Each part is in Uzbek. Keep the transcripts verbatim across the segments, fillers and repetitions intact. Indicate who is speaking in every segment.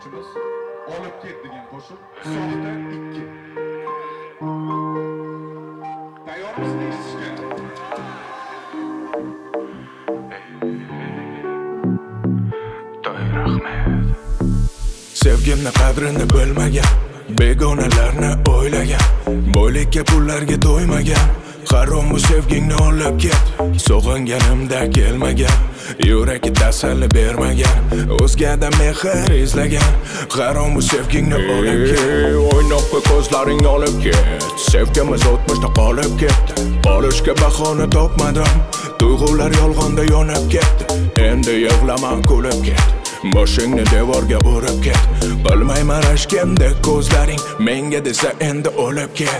Speaker 1: tinglovchimiz olib ket degan qo'shiq soxta ikki. Tayyormisiz eshitishga?
Speaker 2: To'y rahmat. Sevgimni qadrini bilmagan, begonalarni o'ylagan, boylikka pullarga to'ymagan, harom bu sevgingni olib ket. Sog'inganimda kelmagan, yurakka tasalli bermagan, o'zgadan mehr izlagan, harom bu sevgingni olib ket. O'ynoqqa ko'zlaringni olib ket. Sevgimiz o'tmishda qolib ketdi. Olishga bahona topmadim, tuyg'ular yolg'onda yonib ketdi. Endi yig'lama, kulib ket. Boshingni devorga urib ket. Bilmayman rashkimdek ko'zlaring menga desa endi o'lib ket.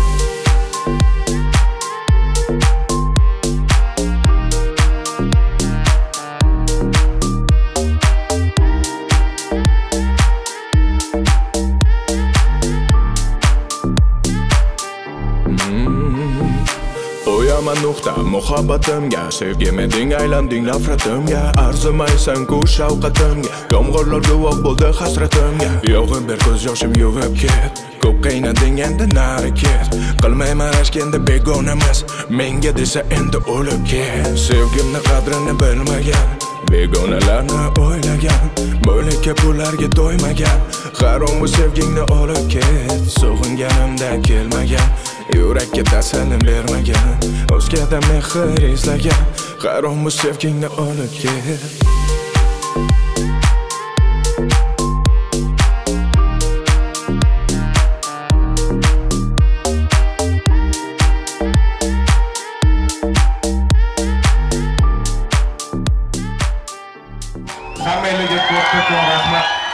Speaker 2: Qo'yaman nuqta muhabbatimga, sevgim eding aylanding nafratimga, arzimaysan ku shavqatimga, yomg'irlar guvoh bo'ldi hasratimga. Yog'ib ber ko'z yoshim yuvib ket, ko'p qiynading endi nari ket. Qilmayman rashk endi begonamiz, menga desa endi o'lib ket. Sevgimni qadrini bilmagan, begonalarni o'ylagan, boylikka pullarga to'ymagan, harom bu sevgingni olib ket. Sog'inganimda kelmagan, yurakka tasalli bermagan, o'zgadan mehr izlagan, harom bu sevgingni olib ket.
Speaker 1: Hammalarga ko'p-ko'p rahmat.